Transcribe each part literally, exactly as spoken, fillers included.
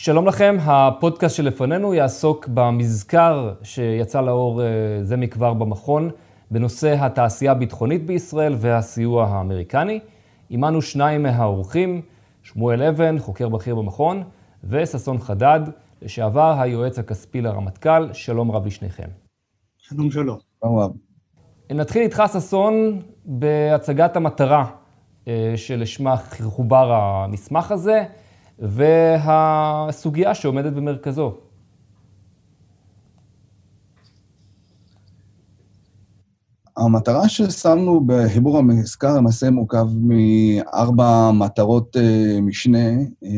שלום לכם, הפודקאסט שלפנינו יעסוק במזכר שיצא לאור זה מכבר במכון, בנושא התעשייה הביטחונית בישראל והסיוע האמריקני. עימנו שניים מהאורחים, שמואל אבן, חוקר בכיר במכון, וששון חדד, לשעבר היועץ הכספי לרמטכ"ל. שלום רב לשניכם. שלום שלום. שלום רב. נתחיל איתך ששון בהצגת המטרה שלשמה חובר המסמך הזה, והסוגיה שעומדת במרכזו. המטרה ששמנו בחיבור המזכר למעשה מורכב מארבע מטרות משנה,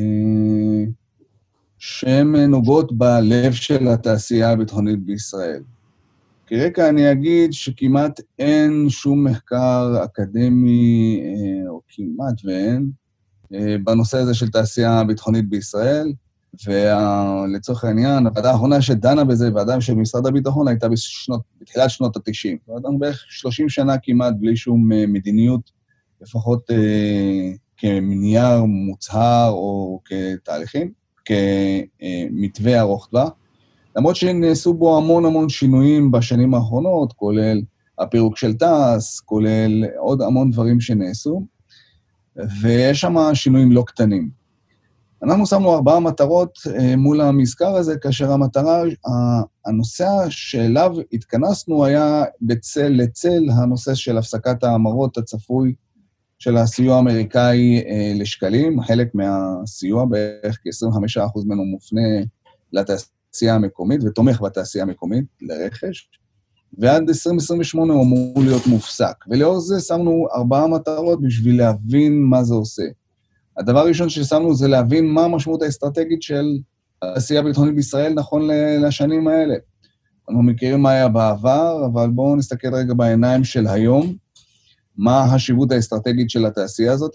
שהן נוגעות בלב של התעשייה הביטחונית בישראל. כרקע אני אגיד שכמעט אין שום מחקר אקדמי, או כמעט ואין, בנושא הזה של תעשייה ביטחונית בישראל, ולצורך העניין, הוועדה האחרונה שדנה בזה, ועדה של משרד הביטחון, הייתה בשנות, בתחילת שנות ה-תשעים. ועדה בערך שלושים שנה כמעט בלי שום מדיניות, לפחות אה, כמנייר מוצהר או כתהליכים, כמתווה ארוך טווח. למרות שנעשו בו המון המון שינויים בשנים האחרונות, כולל הפירוק של תעש, כולל עוד המון דברים שנעשו, ויש שם שינויים לא קטנים. אנחנו שמנו ארבעה מטרות מול המזכר הזה, כאשר המטרה, הנושא שאליו התכנסנו היה בצל לצל הנושא של הפסקת האמרות הצפוי של הסיוע האמריקאי לשקלים, חלק מהסיוע, בערך כ-עשרים וחמישה אחוז ממנו מופנה לתעשייה המקומית, ותומך בתעשייה המקומית לרכש, ועד עשרים עשרים ושמונה הוא אמור להיות מופסק. ולאור זה שמנו ארבעה מטרות בשביל להבין מה זה עושה. הדבר הראשון ששמנו זה להבין מה המשמעות האסטרטגית של התעשייה הביטחונית בישראל נכון לשנים האלה. אנחנו מכירים מה היה בעבר, אבל בואו נסתכל רגע בעיניים של היום, מה החשיבות האסטרטגית של התעשייה הזאת,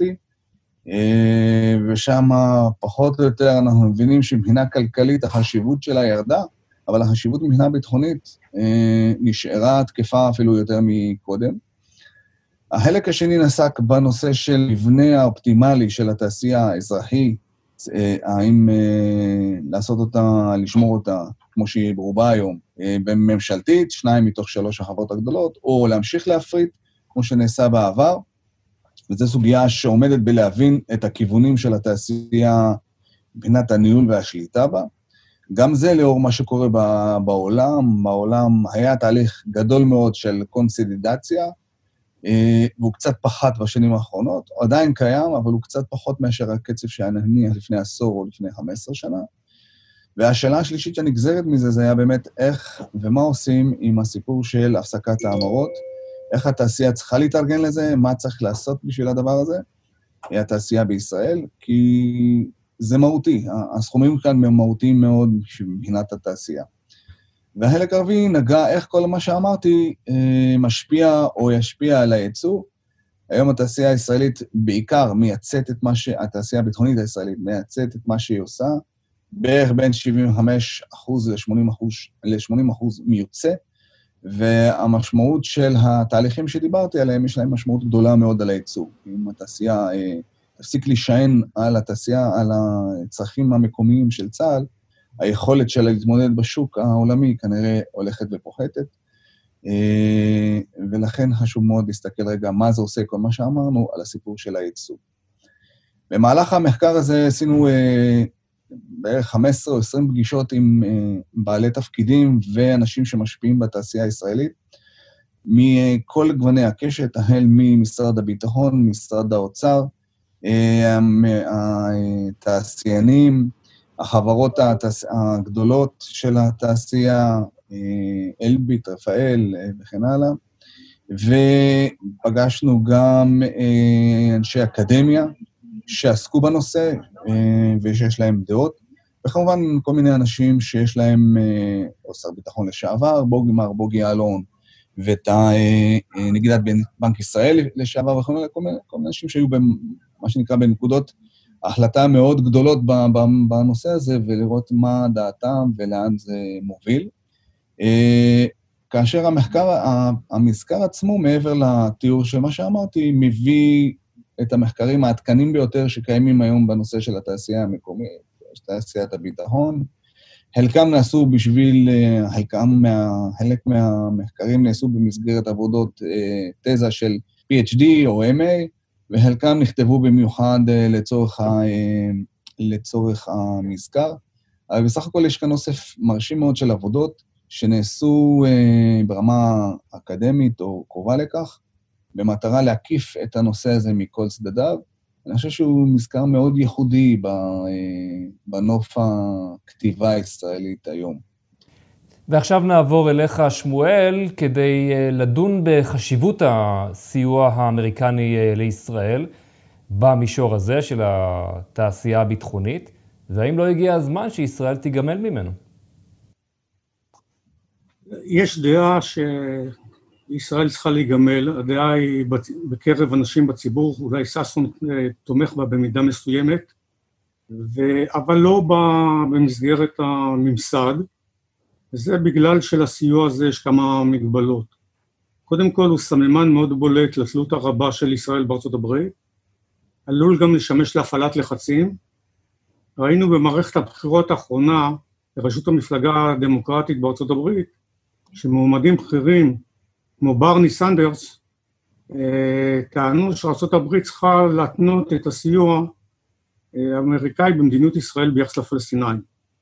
ושם פחות או יותר אנחנו מבינים שמבחינה כלכלית החשיבות שלה ירדה, אבל החשיבות מבחינה ביטחונית נשארה תקפה אפילו יותר מקודם. החלק השני נסק בנושא של מבנה האופטימלי של התעשייה האזרחי, האם לעשות אותה, לשמור אותה, כמו שהיא ברובה היום, בממשלתית, שניים מתוך שלוש החברות הגדולות, או להמשיך להפריט, כמו שנעשה בעבר, וזו סוגיה שעומדת בלהבין את הכיוונים של התעשייה מבחינת הניהול והשליטה בה. גם זה לאור מה שקורה בעולם, בעולם היה תהליך גדול מאוד של קונסולידציה, והוא קצת פחת בשנים האחרונות, הוא עדיין קיים, אבל הוא קצת פחות מאשר הקצב שהיה נניח לפני עשור או לפני חמש עשרה שנה. והשאלה השלישית שנגזרת מזה, זה היה באמת איך ומה עושים עם הסיפור של הפסקת האמרות, איך התעשייה צריכה להתארגן לזה, מה צריך לעשות בשביל הדבר הזה, היא התעשייה בישראל, כי זה מהותי, הסכומים כאן מהותיים מאוד מבחינת התעשייה. והחלק הרביעי נגע איך כל מה שאמרתי משפיע או ישפיע על הייצוא. היום התעשייה הישראלית בעיקר מייצאת את מה ש... התעשייה הביטחונית הישראלית מייצאת את מה שהיא עושה, בערך בין שבעים וחמישה אחוז ל-שמונים אחוז מיוצא, והמשמעות של התהליכים שדיברתי עליהם, יש להם משמעות גדולה מאוד על הייצוא. אם התעשייה תפסיק להישען על התעשייה, על הצרכים המקומיים של צה"ל, היכולת שלה להתמודד בשוק העולמי כנראה הולכת ופוחתת, ולכן חשוב מאוד להסתכל רגע מה זה עושה, כל מה שאמרנו, על הסיפור של הייצוא. במהלך המחקר הזה עשינו בערך חמש עשרה או עשרים פגישות עם בעלי תפקידים ואנשים שמשפיעים בתעשייה הישראלית, מכל גווני הקשת, החל ממשרד הביטחון, משרד האוצר, התעשיינים, החברות התעש... הגדולות של התעשייה, אלביט, רפאל וכן הלאה, ופגשנו גם אנשי אקדמיה שעסקו בנושא ושיש להם דעות, וכמובן כל מיני אנשים שיש להם, או שר ביטחון לשעבר, בוגי מר, בוגי יעלון, ואת נגידת בנק ישראל לשעבר, וכל מיני, כל מיני, כל מיני אנשים שהיו במה שנקרא בנקודות, ההחלטה מאוד גדולות בנושא הזה, ולראות מה דעתם ולאן זה מוביל. כאשר המחקר, המזכר עצמו, מעבר לתיאור של מה שאמרתי, מביא את המחקרים העדכנים ביותר שקיימים היום בנושא של התעשייה המקומית. יש תעשיית הביטחון. חלקם נעשו בשביל, חלקם מה, חלק מהמחקרים נעשו במסגרת עבודות תזה של פי אייץ' די או אם איי, וחלקם נכתבו במיוחד לצורך, ה, לצורך המזכר. אבל בסך הכל יש כאן אוסף מרשים מאוד של עבודות שנעשו ברמה אקדמית או קרובה לכך, במטרה להקיף את הנושא הזה מכל צדדיו. אני חושב שהוא מזכר מאוד ייחודי בנוף הכתיבה הישראלית היום. ועכשיו נעבור אליך, שמואל, כדי לדון בחשיבות הסיוע האמריקני לישראל, במישור הזה של התעשייה הביטחונית, והאם לא הגיע הזמן שישראל תיגמל ממנו? יש דעה שישראל צריכה להיגמל, הדעה היא בקרב אנשים בציבור, אולי ששון תומך בה במידה מסוימת, אבל לא במסגרת הממסד, וזה בגלל שלסיוע הזה יש כמה מגבלות. קודם כל הוא סממן מאוד בולט לתלות הרבה של ישראל בארצות הברית, עלול גם לשמש להפעלת לחצים. ראינו במערכת הבחירות האחרונה לראשות המפלגה הדמוקרטית בארצות הברית, שמועמדים בכירים כמו ברני סנדרס, טענו שארצות הברית צריכה להתנות את הסיוע האמריקאי במדיניות ישראל ביחס לפלסטינאים.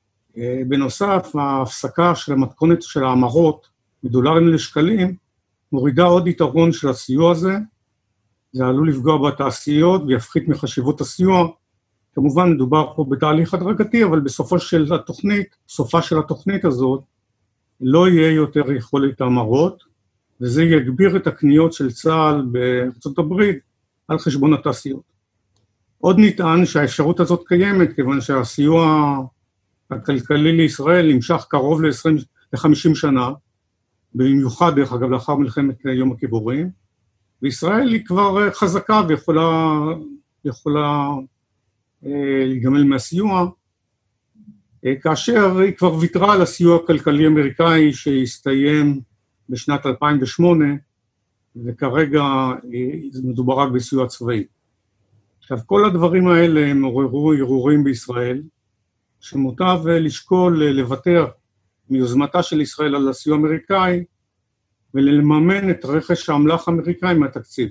בנוסף, ההפסקה של המתכונת של האמרות מדולרים לשקלים, מורידה עוד יתרון של הסיוע הזה, זה עלול לפגוע בתעשיות ויפחית מחשיבות הסיוע. כמובן מדובר פה בתהליך הדרגתי, אבל בסופו של התוכנית, סופה של התוכנית הזאת, לא יהיה יותר יכולת האמרות, וזה יגביר את הקניות של צה"ל בארצות הברית על חשבון התעשיות. עוד נטען שהאפשרות הזאת קיימת, כיוון שהסיוע הכלכלי לישראל נמשך קרוב ל-עשרים ל-חמישים שנה, במיוחד דרך אגב לאחר מלחמת יום הכיפורים, וישראל היא כבר חזקה ויכולה יכולה, אה, להיגמל מהסיוע, אה, כאשר היא כבר ויתרה על הסיוע הכלכלי האמריקאי שהסתיים בשנת אלפיים ושמונה, וכרגע אה, מדובר רק בסיוע צבאי. עכשיו, כל הדברים האלה הם עוררו ערעורים בישראל, שמוטב לשקול לוותר מיוזמתה של ישראל על הסיוע האמריקאי, ולממן את רכש האמל"ח האמריקאי מהתקציב.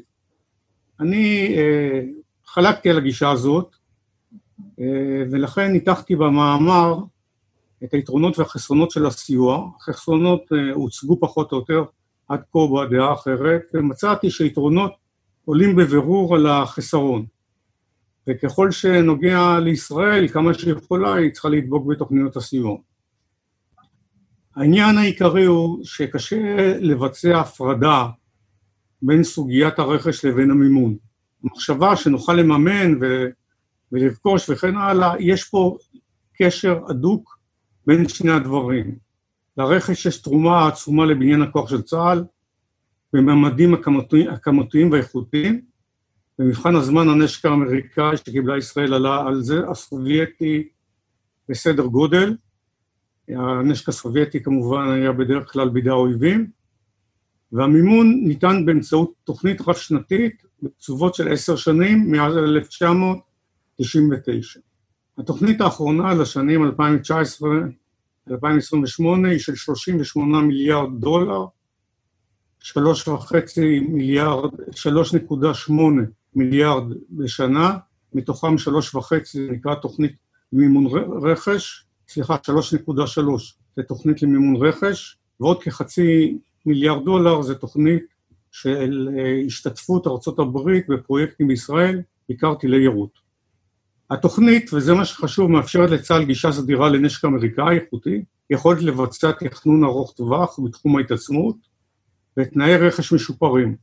אני אה, חלקתי על הגישה הזאת, אה, ולכן ניתחתי במאמר את היתרונות והחסרונות של הסיוע. החסרונות אה, הוצגו פחות או יותר עד כה בדעה האחרת, ומצאתי שיתרונות עולים בבירור על החסרון. וככל שנוגע לישראל, כמה שיכולה, היא צריכה לדבוק בתוכניות הסיוע. העניין העיקרי הוא שקשה לבצע הפרדה בין סוגיית הרכש לבין המימון. המחשבה שנוכל לממן ו- ולרכוש וכן הלאה, יש פה קשר הדוק בין שני הדברים. לרכש יש תרומה עצומה לבניין הכוח של צה"ל, בממדים הכמותיים והאיכותיים, במבחן הזמן הנשק האמריקאי שקיבלה ישראל עלה על זה, הסובייטי בסדר גודל, הנשק הסובייטי כמובן היה בדרך כלל בידי האויבים, והמימון ניתן באמצעות תוכנית רב שנתית, בקצובות של עשר שנים, מאז אלף תשע מאות תשעים ותשע. התוכנית האחרונה לשנים אלפיים תשע עשרה עד אלפיים עשרים ושמונה היא של שלושים ושמונה מיליארד דולר, שלוש וחצי מיליארד, שלוש נקודה שמונה מיליארד בשנה, מתוכם שלוש וחצי נקרא תוכנית מימון רכש, סליחה, שלוש נקודה שלוש זה תוכנית למימון רכש, ועוד כחצי מיליארד דולר זה תוכנית של השתתפות ארצות הברית בפרויקטים בישראל, בעיקר טילי יירוט. התוכנית, וזה מה שחשוב, מאפשרת לצה"ל גישה סדירה לנשק אמריקאי איכותי, יכולת לבצע תכנון ארוך טווח בתחום ההתעצמות, ותנאי רכש משופרים.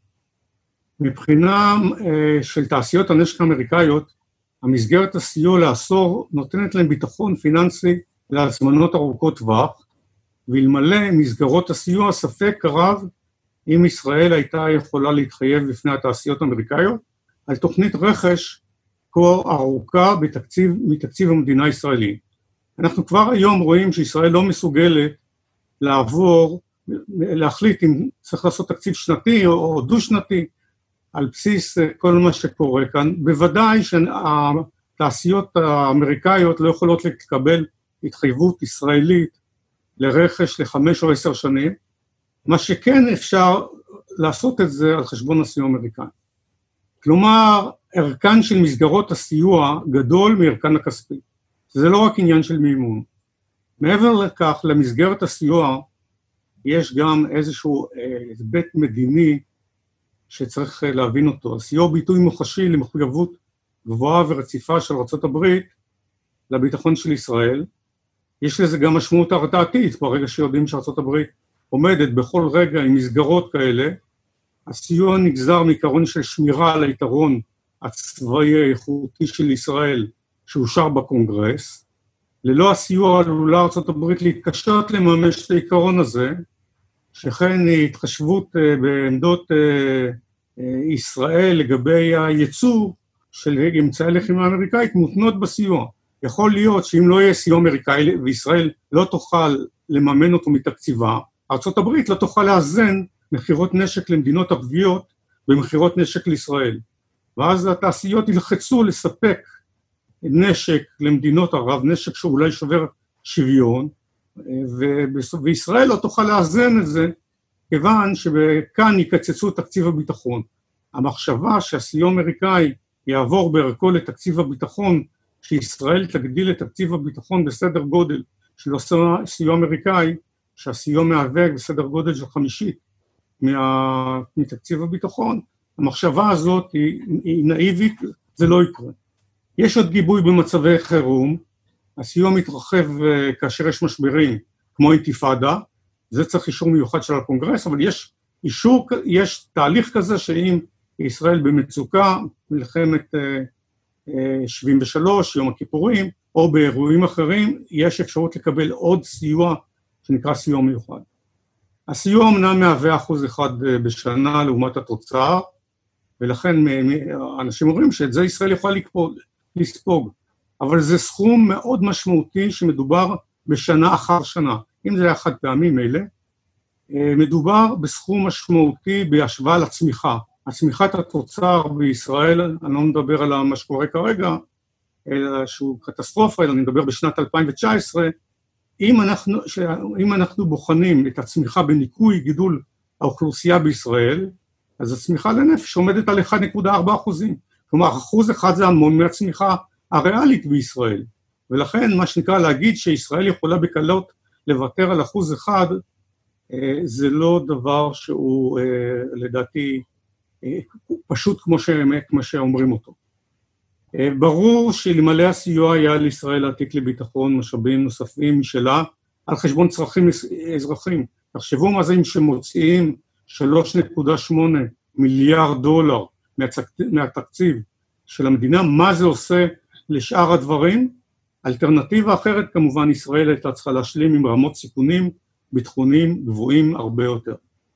מבחינה אה, של תעשיות הנשק האמריקאיות, המסגרת הסיוע לעשור נותנת להם ביטחון פיננסי להזמנות ארוכות טווח, ואלמלא מסגרות הסיוע ספק רב אם ישראל הייתה יכולה להתחייב בפני התעשיות האמריקאיות, על תוכנית רכש כה ארוכה בתקציב, מתקציב המדינה הישראלי. אנחנו כבר היום רואים שישראל לא מסוגלת לעבור, להחליט אם צריך לעשות תקציב שנתי או, או דו-שנתי, על בסיס כל מה שקורה כאן. בוודאי התעשיות האמריקאיות לא יכולות לקבל התחייבות ישראלית לרכש לחמש או עשר שנים, מה שכן אפשר לעשות את זה על חשבון הסיוע האמריקאי. כלומר, ערכן של מסגרות הסיוע גדול מערכן הכספי. זה לא רק עניין של מימון. מעבר לכך, למסגרת הסיוע יש גם איזשהו היבט מדיני שצריך להבין אותו. הסיוע הוא ביטוי מוחשי למחויבות גבוהה ורציפה של ארצות הברית לביטחון של ישראל. יש לזה גם משמעות הרתעתית, ברגע שיודעים שארצות הברית עומדת בכל רגע עם מסגרות כאלה. הסיוע נגזר מעיקרון של שמירה על היתרון הצבאי האיכותי של ישראל שאושר בקונגרס. ללא הסיוע עלולה ארצות הברית להתקשות לממש את העיקרון הזה, שכן התחשבות בעמדות ישראל לגבי הייצוא של אמצעי לחימה אמריקאית מותנות בסיוע. יכול להיות שאם לא יהיה סיוע אמריקאי וישראל לא תוכל לממן אותו מתקציבה, ארצות הברית לא תוכל לאזן מחירות נשק למדינות הפגיעות ומחירות נשק לישראל. ואז התעשיות ילחצו לספק נשק למדינות ערב, נשק שאולי שובר שוויון, וישראל לא תוכל לאזן את זה, כיוון שכאן יקצצו תקציב הביטחון. המחשבה שהסיוע האמריקאי יעבור בערכו לתקציב הביטחון, שישראל תגדיל את תקציב הביטחון בסדר גודל של הסיוע האמריקאי, שהסיוע מהווה בסדר גודל של חמישית מה... מתקציב הביטחון, המחשבה הזאת היא, היא נאיבית, זה לא יקרה. יש עוד גיבוי במצבי חירום, הסיוע מתרחב כאשר יש משברים, כמו אינתיפאדה, זה צריך אישור מיוחד של הקונגרס, אבל יש אישור, יש תהליך כזה שאם ישראל במצוקה, מלחמת שבעים ושלוש, יום הכיפורים, או באירועים אחרים, יש אפשרות לקבל עוד סיוע שנקרא סיוע מיוחד. הסיוע אמנם מהווה אחוז אחד בשנה לעומת התוצר, ולכן אנשים אומרים שאת זה ישראל יכולה לספוג, אבל זה סכום מאוד משמעותי שמדובר בשנה אחר שנה. אם זה היה חד פעמים מילא, מדובר בסכום משמעותי בהשוואה לצמיחה. הצמיחת התוצר בישראל, אני לא מדבר על מה שקורה כרגע, אלא שהוא קטסטרופה, אלא אני מדבר בשנת אלפיים תשע עשרה, אם אנחנו, אם אנחנו בוחנים את הצמיחה בניקוי גידול האוכלוסייה בישראל, אז הצמיחה לנפש עומדת על אחד נקודה ארבע אחוזים. כלומר, אחוז אחד זה המון מהצמיחה הריאלית בישראל. ולכן, מה שנקרא להגיד שישראל יכולה בקלות לוותר על אחוז אחד, זה לא דבר שהוא, לדעתי, פשוט כמו, שהם, כמו שאומרים אותו. ברור שלמלא הסיוע היה לישראל להעתיק לביטחון משאבים נוספים שלה, על חשבון צרכים אזרחים. תחשבו מה זה אם שמוציאים שלוש נקודה שמונה מיליארד דולר מהתקציב של המדינה, מה זה עושה לשאר הדברים? אלטרנטיבה אחרת, כמובן, ישראל הייתה צריכה להשלים עם רמות סיכונים ביטחוניים גבוהים הרבה יותר.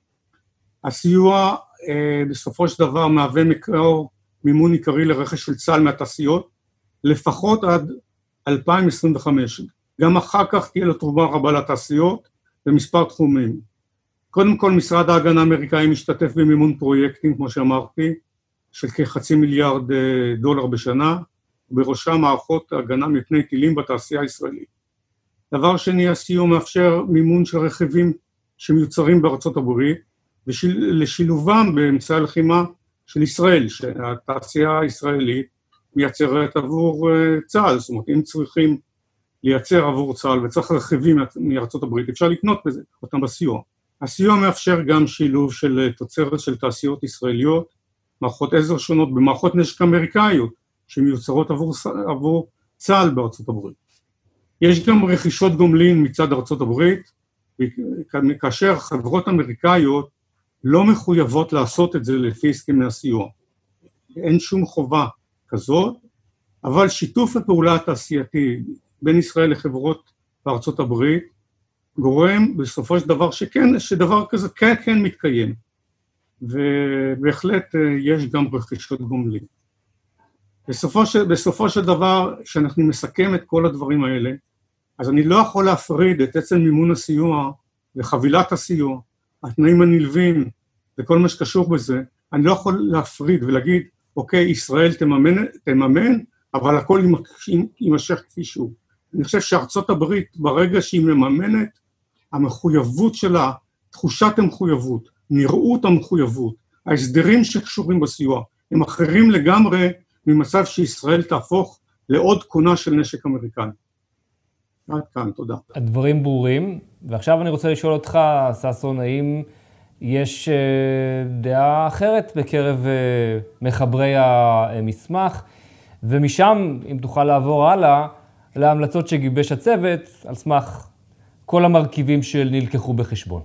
הסיוע אה, בסופו של דבר מהווה מקור מימון עיקרי לרכש של צה"ל מהתעשיות, לפחות עד אלפיים עשרים וחמש. גם אחר כך תהיה לו תרומה רבה לתעשיות במספר תחומים. קודם כל, משרד ההגנה האמריקאי משתתף במימון פרויקטים, כמו שאמרתי, של כחצי מיליארד דולר בשנה, ובראשם מערכות הגנה מפני טילים בתעשייה הישראלית. דבר שני, הסיוע מאפשר מימון של רכיבים שמיוצרים בארצות הברית, ולשילובם באמצעי הלחימה של ישראל, שהתעשייה הישראלית מייצרת עבור צה"ל, זאת אומרת, אם צריכים לייצר עבור צה"ל וצריך רכיבים מארצות הברית, אפשר לקנות בזה, אותם בסיוע. הסיוע מאפשר גם שילוב של תוצרת של תעשיות ישראליות, מערכות עזר שונות במערכות נשק אמריקאיות, שמיוצרות עבור, עבור צה"ל בארצות הברית. יש גם רכישות גומלין מצד ארצות הברית, כאשר חברות אמריקאיות לא מחויבות לעשות את זה לפי הסכמי הסיוע. אין שום חובה כזאת, אבל שיתוף הפעולה התעשייתי בין ישראל לחברות בארצות הברית, גורם בסופו של דבר שכן, שדבר כזה כן, כן מתקיים. ובהחלט יש גם רכישות גומלין. בסופו של, בסופו של דבר, כשאנחנו מסכם את כל הדברים האלה, אז אני לא יכול להפריד את עצם מימון הסיוע וחבילת הסיוע, התנאים הנלווים וכל מה שקשור בזה, אני לא יכול להפריד ולהגיד, אוקיי, ישראל תממן, תממן אבל הכל יימשך כפי שהוא. אני חושב שארצות הברית, ברגע שהיא מממנת, המחויבות שלה, תחושת המחויבות, נראות המחויבות, ההסדרים שקשורים בסיוע, הם אחרים לגמרי ממצב שישראל תהפוך לעוד קונה של נשק אמריקני. עד כאן, תודה. הדברים ברורים, ועכשיו אני רוצה לשאול אותך, ששון, האם יש דעה אחרת בקרב מחברי המסמך, ומשם, אם תוכל לעבור הלאה, להמלצות שגיבש הצוות, על סמך כל המרכיבים שנלקחו בחשבון.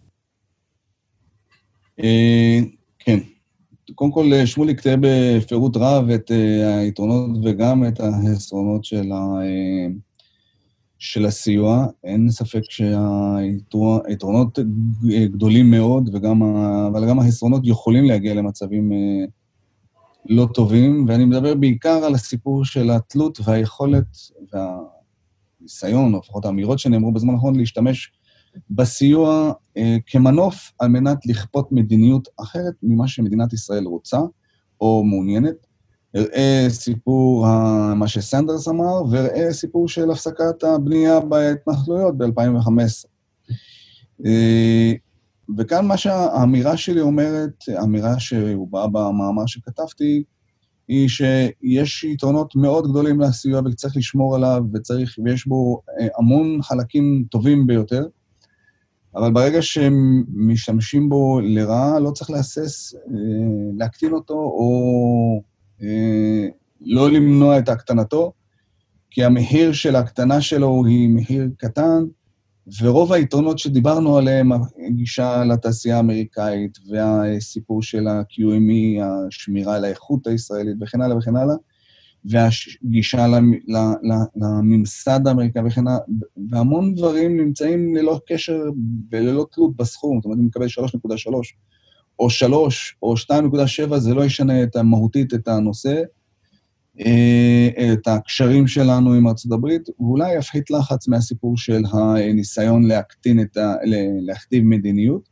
כן. קודם כל, שמולי כתב בפירוט רב את היתרונות וגם את החסרונות של ה... של הסיוע. אין ספק שהיתרונות גדולים מאוד, וגם, אבל גם החסרונות יכולים להגיע למצבים לא טובים, ואני מדבר בעיקר על הסיפור של התלות והיכולת והניסיון, או לפחות האמירות שנאמרו בזמן האחרון, להשתמש בסיוע אה, כמנוף על מנת לכפות מדיניות אחרת ממה שמדינת ישראל רוצה או מעוניינת. ראה סיפור ה, מה שסנדרס אמר, וראה סיפור של הפסקת הבנייה בהתנחלויות ב-אלפיים וחמש עשרה. אה, וכאן מה שהאמירה שלי אומרת, האמירה שהוא בא במאמר שכתבתי, היא שיש יתרונות מאוד גדולים לסיוע וצריך לשמור עליו, וצריך, ויש בו אה, המון חלקים טובים ביותר, אבל ברגע שהם משתמשים בו לרעה, לא צריך להסס, אה, להקטין אותו, או אה, לא למנוע את הקטנתו, כי המחיר של ההקטנה שלו היא מחיר קטן, ורוב היתרונות שדיברנו עליהם, הגישה לתעשייה האמריקאית, והסיפור של ה-קיו אם אי, השמירה על האיכות הישראלית, וכן הלאה וכן הלאה, והגישה לממסד האמריקאי וכן הלאה, והמון דברים נמצאים ללא קשר וללא תלות בסכום, זאת אומרת, אם מקבל שלוש נקודה שלוש, או שלוש, או שתיים נקודה שבע, זה לא ישנה את המהותית, את הנושא, את הקשרים שלנו עם ארצות הברית, ואולי יפחית לחץ מהסיפור של הניסיון להקטין את ה... להכתיב מדיניות,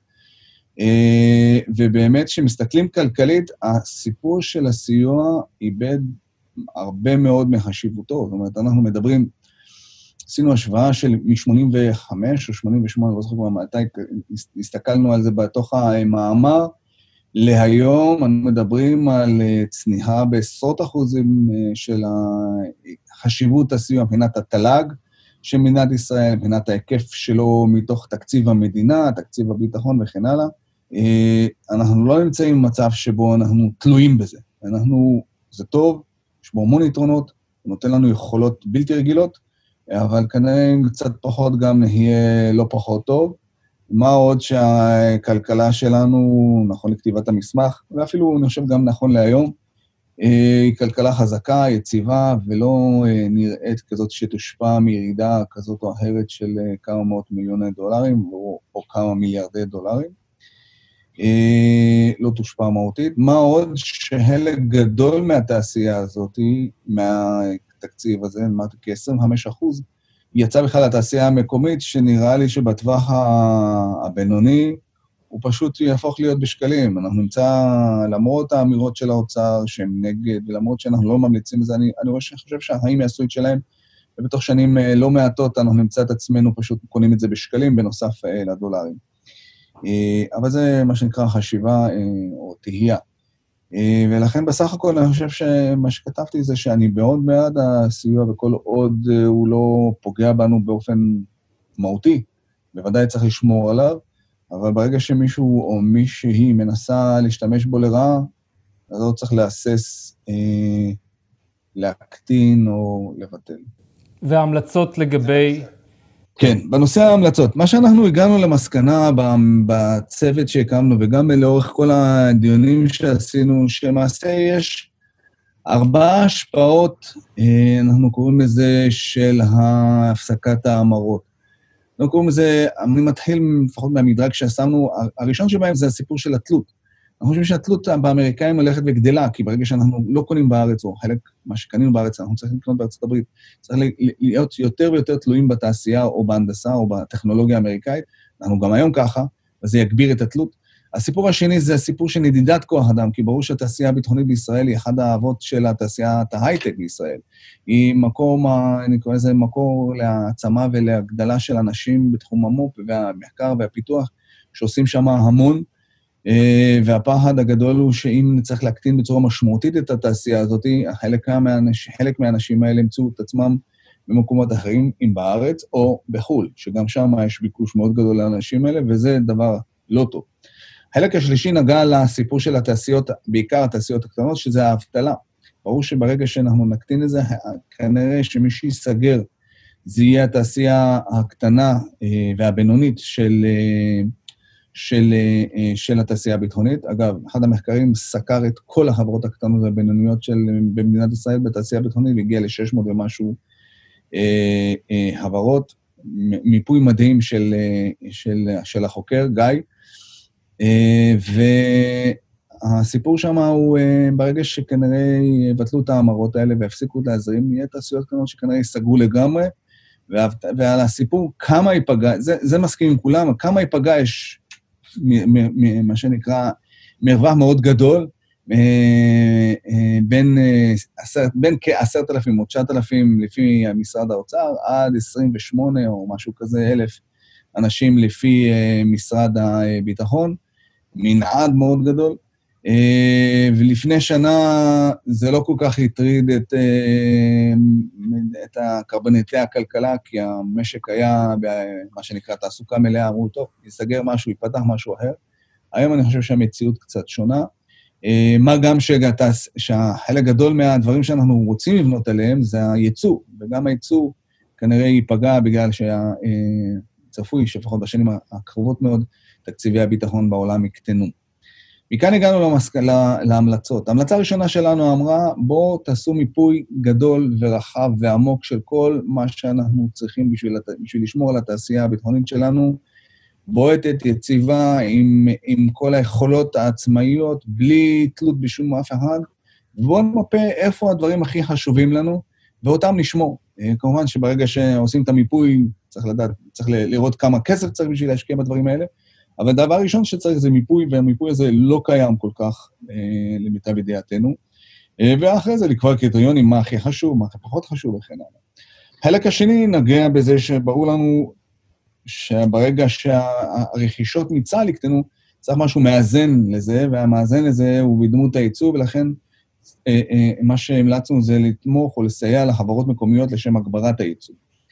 ובאמת שמסתכלים כלכלית, הסיפור של הסיוע איבד הרבה מאוד מחשיבותו, זאת אומרת, אנחנו מדברים, עשינו השוואה של מ-שמונים וחמש או שמונים ושמונה, לא זוכר כבר מתי, הסתכלנו על זה בתוך המאמר, להיום אנחנו מדברים על צניחה בעשרות אחוזים של החשיבות הסיוע מבחינת התל"ג של מדינת ישראל, מבחינת ההיקף שלו מתוך תקציב המדינה, תקציב הביטחון וכן הלאה. אנחנו לא נמצאים במצב שבו אנחנו תלויים בזה. אנחנו, זה טוב, יש בו המון יתרונות, הוא נותן לנו יכולות בלתי רגילות, אבל כנראה קצת פחות גם יהיה לא פחות טוב. מה עוד שהכלכלה שלנו, נכון לכתיבת המסמך, ואפילו אני חושב גם נכון להיום, היא כלכלה חזקה, יציבה, ולא נראית כזאת שתושפע מירידה כזאת או אחרת של כמה מאות מיליוני דולרים, או, או כמה מיליארדי דולרים. לא תושפע מהותית. מה עוד שחלק גדול מהתעשייה הזאת, מהתקציב הזה, כ-עשרים וחמישה אחוז, יצא בכלל לתעשייה המקומית, שנראה לי שבטווח הבינוני, הוא פשוט יהפוך להיות בשקלים. אנחנו נמצא, למרות האמירות של האוצר, שהם נגד, ולמרות שאנחנו לא ממליצים לזה, אני, אני חושב שהחיים יעשו את שלהם, ובתוך שנים לא מעטות, אנחנו נמצא את עצמנו, פשוט קונים את זה בשקלים, בנוסף לדולרים. אבל זה מה שנקרא חשיבה או תהייה. ולכן בסך הכל אני חושב שמה שכתבתי זה שאני מאוד בעד הסיוע, וכל עוד הוא לא פוגע בנו באופן מהותי, בוודאי צריך לשמור עליו, אבל ברגע שמישהו או מישהי מנסה להשתמש בו לרעה, אז לא צריך להסס, אה, להקטין או לבטל. וההמלצות לגבי... כן, בנושא ההמלצות, מה שאנחנו הגענו למסקנה בצוות שהקמנו, וגם לאורך כל הדיונים שעשינו, שמעשה יש ארבעה השפעות, אנחנו קוראים לזה של הפסקת האמרות. אנחנו קוראים לזה, אני מתחיל לפחות מהמדרג שעשינו, הראשון שבהם זה הסיפור של התלות. אנחנו חושבים שהתלות באמריקאים הולכת וגדלה, כי ברגע שאנחנו לא קונים בארץ, או חלק מה שקנינו בארץ, אנחנו צריכים לקנות בארצות הברית, צריך להיות יותר ויותר תלויים בתעשייה, או בהנדסה, או בטכנולוגיה האמריקאית, אנחנו גם היום ככה, וזה יגביר את התלות. הסיפור השני זה הסיפור של נדידת כוח אדם, כי ברור שהתעשייה הביטחונית בישראל היא אחד האבות של התעשיית ההייטק בישראל. היא מקור, אני קורא לזה מקור להעצמה ולהגדלה של אנשים בתחום המו"פ והמחקר והפיתוח, שעושים שם המון, והפחד הגדול הוא שאם נצטרך להקטין בצורה משמעותית את התעשייה הזאת, חלק מהאנשים, חלק מהאנשים האלה ימצאו את עצמם במקומות אחרים, אם בארץ או בחו"ל, שגם שם יש ביקוש מאוד גדול לאנשים האלה, וזה דבר לא טוב. החלק השלישי נגע לסיפור של התעשיות, בעיקר התעשיות הקטנות, שזה האבטלה. ברור שברגע שאנחנו נקטין את זה, כנראה שמי שיסגר, זה יהיה התעשייה הקטנה והבינונית של, של, של התעשייה הביטחונית. אגב, אחד המחקרים סקר את כל החברות הקטנות והבינוניות של, במדינת ישראל בתעשייה הביטחונית, והגיע ל-שש מאות ומשהו חברות, מיפוי מדהים של, של, של החוקר, גיא, והסיפור שם הוא, ברגע שכנראה יבטלו את האמרות האלה והפסיקו להזרים, יהיה תעשיות קטנות שכנראה ייסגרו לגמרי, ועל הסיפור כמה ייפגע, זה, זה מסכים עם כולם, כמה ייפגע יש, מה שנקרא, מרווח מאוד גדול, בין, בין כעשרת אלפים או תשעת אלפים לפי משרד האוצר, עד עשרים ושמונה או משהו כזה אלף אנשים לפי משרד הביטחון, מנעד מאוד גדול, ולפני שנה זה לא כל כך הטריד את, את הקרבניטי הכלכלה, כי המשק היה במה שנקרא תעסוקה מלאה, אמרו, טוב, יסגר משהו, יפתח משהו אחר. היום אני חושב שהמציאות קצת שונה, מה גם שגתס, שהחלק גדול מהדברים שאנחנו רוצים לבנות עליהם זה הייצוא, וגם הייצוא כנראה ייפגע בגלל שהצפוי, שפחות בשנים הקרובות מאוד, תקציבי הביטחון בעולם יקטנו. מכאן הגענו למסק... להמלצות. ההמלצה הראשונה שלנו אמרה, בואו תעשו מיפוי גדול ורחב ועמוק של כל מה שאנחנו צריכים בשביל, בשביל לשמור על התעשייה הביטחונית שלנו, בועטת, יציבה, עם, עם כל היכולות העצמאיות, בלי תלות בשום אף אחד, ובואו נמפה איפה הדברים הכי חשובים לנו, ואותם נשמור. כמובן שברגע שעושים את המיפוי, צריך לדעת, צריך לראות כמה כסף צריך בשביל להשקיע בדברים האלה, אבל דבר ראשון שצריך זה מיפוי, והמיפוי הזה לא קיים כל כך אה, למיטב ידיעתנו, אה, ואחרי זה לקבוע קריטריונים, מה הכי חשוב, מה הכי פחות חשוב וכן הלאה. חלק השני נגע בזה שברור לנו שברגע שהרכישות מצה"ל יקטנו, צריך משהו מאזן לזה, והמאזן לזה הוא בדמות הייצוא, ולכן אה, אה, מה שהמלצנו זה לתמוך או לסייע לחברות מקומיות לשם הגברת הייצוא.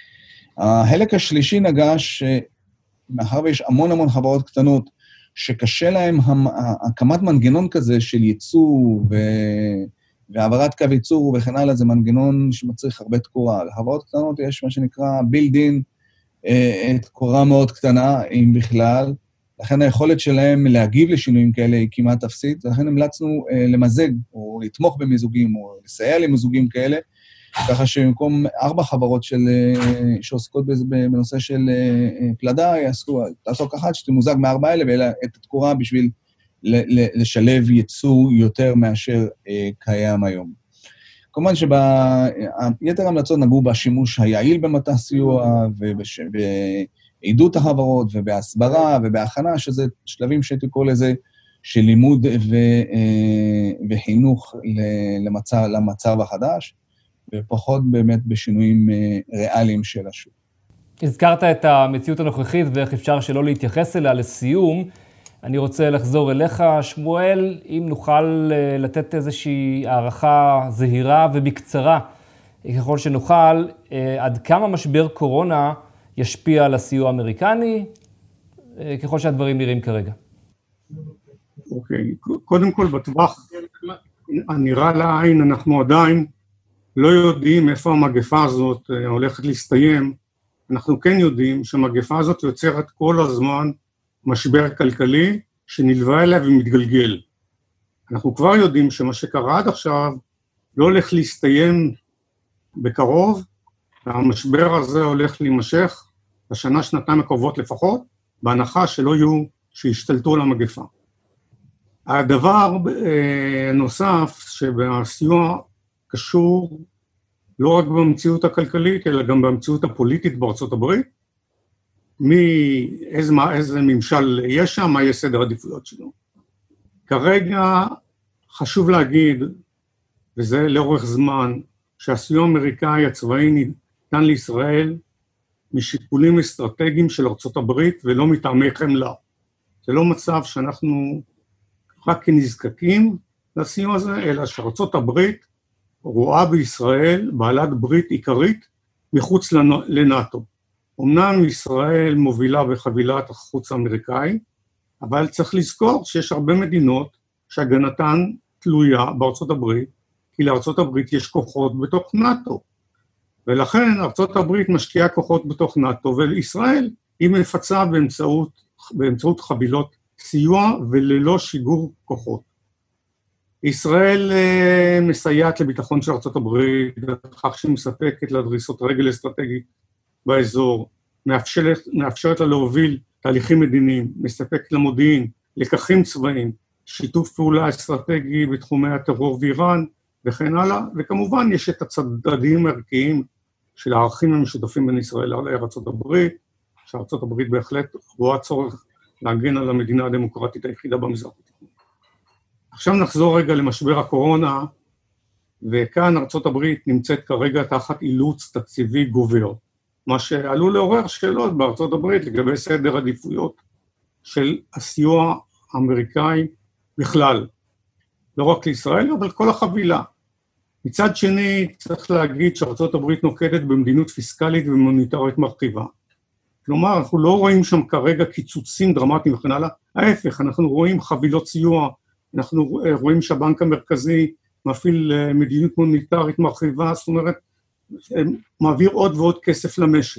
החלק השלישי נגע ש... מאחר ויש המון המון חברות קטנות, שקשה להם הקמת מנגנון כזה של ייצוא והעברת קו ייצור וכן הלאה, זה מנגנון שמצריך הרבה תקורה. לחברות קטנות יש מה שנקרא בילד-אין, תקורה מאוד קטנה, אם בכלל, לכן היכולת שלהם להגיב לשינויים כאלה היא כמעט אפסית, ולכן המלצנו למזג או לתמוך במיזוגים או לסייע למזוגים כאלה, ככה שבמקום ארבע חברות של, שעוסקות בנושא של פלדה, יעסקו, תעסוק אחת שתמוזג מארבע אלה, ואלה את התקורה בשביל לשלב ייצוא יותר מאשר קיים היום. כמובן שביתר המלצות נגעו בשימוש היעיל במטה סיוע, ובעידוד החברות, ובהסברה, ובהכנה, שזה שלבים שהייתי קורא לזה, של לימוד וחינוך למצב, למצב החדש, ופחות באמת בשינויים ריאליים של השוק. הזכרת את המציאות הנוכחית ואיך אפשר שלא להתייחס אליה לסיום. אני רוצה לחזור אליך, שמואל, אם נוכל לתת איזושהי הערכה זהירה ובקצרה, ככל שנוכל, עד כמה משבר קורונה ישפיע על הסיוע האמריקני, ככל שהדברים נראים כרגע. אוקיי, קודם כל בטווח הנראה לעין אנחנו עדיין לא יודעים איפה המגפה הזאת הולכת להסתיים. אנחנו כן יודעים שהמגפה הזאת יוצרת כל הזמן משבר כלכלי שנלווה אליה ומתגלגל. אנחנו כבר יודעים שמה שקרה עד עכשיו לא הולך להסתיים בקרוב, והמשבר הזה הולך להימשך בשנה, שנתיים הקרובות לפחות, בהנחה שלא יהיו, שישתלטו על המגפה. הדבר נוסף שבסיוע קשור לא רק במציאות הכלכלית, אלא גם במציאות הפוליטית בארצות הברית, מי, איזה, איזה ממשל יש שם, מה יהיה סדר עדיפויות שלו. כרגע חשוב להגיד, וזה לאורך זמן, שהסיוע האמריקאי הצבאי ניתן לישראל משיקולים אסטרטגיים של ארצות הברית ולא מטעמי חמלה. זה לא מצב שאנחנו רק כנזקקים לסיוע הזה, אלא שארצות הברית רואה בישראל בעלת ברית עיקרית מחוץ לנאטו. אמנם ישראל מובילה בחבילת החוץ האמריקאי, אבל צריך לזכור שיש הרבה מדינות שהגנתן תלויה בארצות הברית, כי לארצות הברית יש כוחות בתוך נאטו. ולכן ארצות הברית משקיעה כוחות בתוך נאטו, וישראל היא מפצה באמצעות, באמצעות חבילות סיוע וללא שיגור כוחות. ישראל uh, מסייעת לביטחון של ארצות הברית, בכך שהיא מספקת לדריסות רגל אסטרטגית באזור, מאפשרת, מאפשרת לה להוביל תהליכים מדיניים, מספקת למודיעין, לקחים צבאיים, שיתוף פעולה אסטרטגי בתחומי הטרור ואיראן, וכן הלאה, וכמובן יש את הצדדים הערכיים של הערכים המשותפים בין ישראל לארצות הברית, שארצות הברית בהחלט רואה צורך להגן על המדינה הדמוקרטית היחידה במזרח התיכון. עכשיו נחזור רגע למשבר הקורונה, וכאן ארצות הברית נמצאת כרגע תחת אילוץ תקציבי גובר, מה שעלול לעורר שאלות בארצות הברית לגבי סדר עדיפויות של הסיוע האמריקאי בכלל, לא רק לישראל, אבל כל החבילה. מצד שני, צריך להגיד שארצות הברית נוקטת במדיניות פיסקלית ומוניטרית מרחיבה. כלומר, אנחנו לא רואים שם כרגע קיצוצים דרמטיים וכן הלאה, ההפך, אנחנו רואים חבילות סיוע, אנחנו רואים שהבנק המרכזי מפעיל מדיניות מוניטרית מרחיבה, זאת אומרת, מעביר עוד ועוד כסף למשק.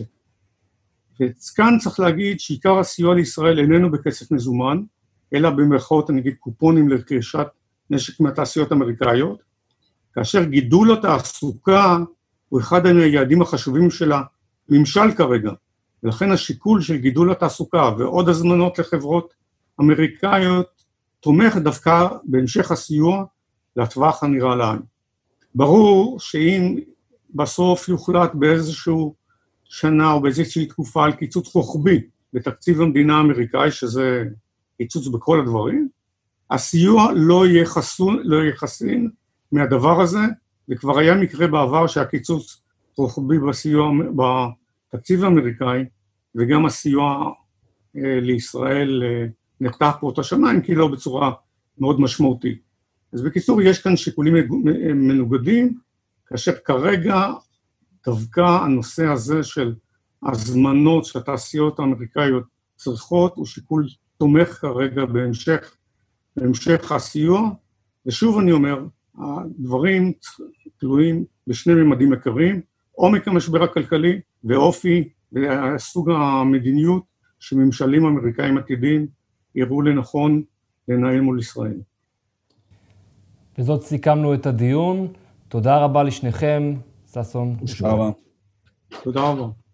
וכאן צריך להגיד שעיקר הסיוע לישראל איננו בכסף מזומן, אלא במרכאות, אני אגיד, קופונים לרכישת נשק מהתעשיות האמריקאיות, כאשר גידול התעסוקה הוא אחד היעדים החשובים של הממשל כרגע, ולכן השיקול של גידול התעסוקה ועוד הזמנות לחברות אמריקאיות תומך דווקא בהמשך הסיוע לטווח הנראה לעין. ברור שאם בסוף יוחלט באיזשהו שנה או באיזושהי תקופה על קיצוץ רוחבי בתקציב המדינה האמריקאי, שזה קיצוץ בכל הדברים, הסיוע לא יהיה חסון, לא יהיה חסין מהדבר הזה, וכבר היה מקרה בעבר שהקיצוץ רוחבי בסיוע, בתקציב האמריקאי, וגם הסיוע אה, לישראל אה, נחתך באותה שנה, אם כי לא בצורה מאוד משמעותית. אז בקיצור, יש כאן שיקולים מנוגדים, כאשר כרגע דווקא הנושא הזה של הזמנות שהתעשיות האמריקאיות צריכות, הוא שיקול תומך כרגע בהמשך, בהמשך הסיוע, ושוב אני אומר, הדברים תלויים בשני ממדים עיקריים, עומק המשבר הכלכלי ואופי וסוג המדיניות שממשלים אמריקאים עתידים יראו לנכון לנהל מול ישראל. בזאת סיכמנו את הדיון. תודה רבה לשניכם, ששון. תודה רבה. תודה רבה.